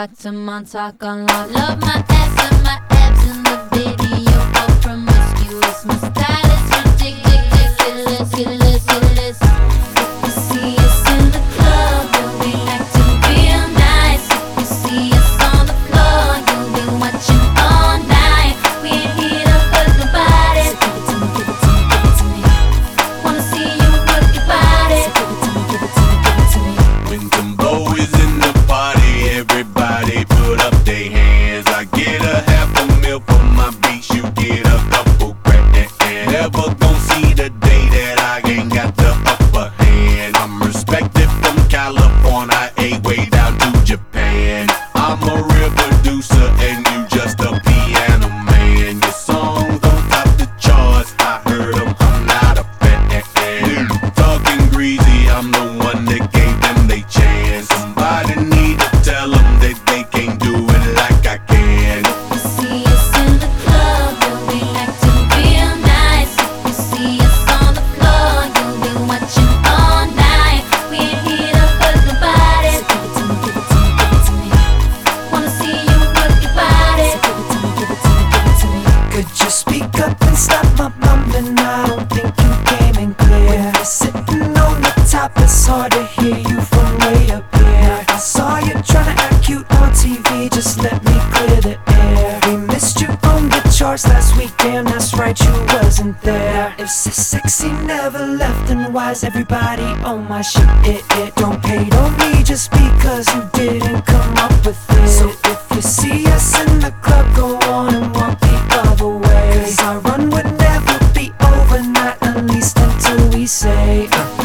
cocktail, Montauk on law. Love my ass and my abs in the video. All promiscuous, my style is ridiculous, ridiculous. If you see us in the club, you'll be acting real nice. If you see us on the floor, you'll be watching all night. We ain't here to hurt nobody. So give it to me, give it to me, give it to me. Wanna see you work your body. So give it to me, give it to me, give it to me. When Timbo is in the party, everybody put up their hands. I get a $500,000 for my beats, you get a couple grand. Never gon' see the day that I ain't got the upper hand. I'm respected from California, way down to Japan. I'm a real producer and you just a piano man. Your songs don't top the charts, I heard them, I'm not a fan. Talking greasy, I'm the one that gave them they chance. Somebody need to tell them that they can't do it like I can. If you see us in the club, you'll be acting real nice. If you see us on the floor, you'll be watching all night. We ain't here to hurt nobody. So give it to me, give it to me, give it to me. Wanna see you work your body. So give it to me, give it to me, give it to me. Could you speak up and stop my mumbling? I don't think you came in clear. When you're sitting on the top, it's hard to hear you from way up here. I saw you tryna act cute on TV, just let me clear the air. We missed you on the charts last week, damn that's right, you wasn't there. If so sexy never left, then why's everybody on my shit? Don't hate on me just because you didn't come up with it. So if you see us in the club, go on and walk the other way. 'Cause our run would never be over, not at least until we say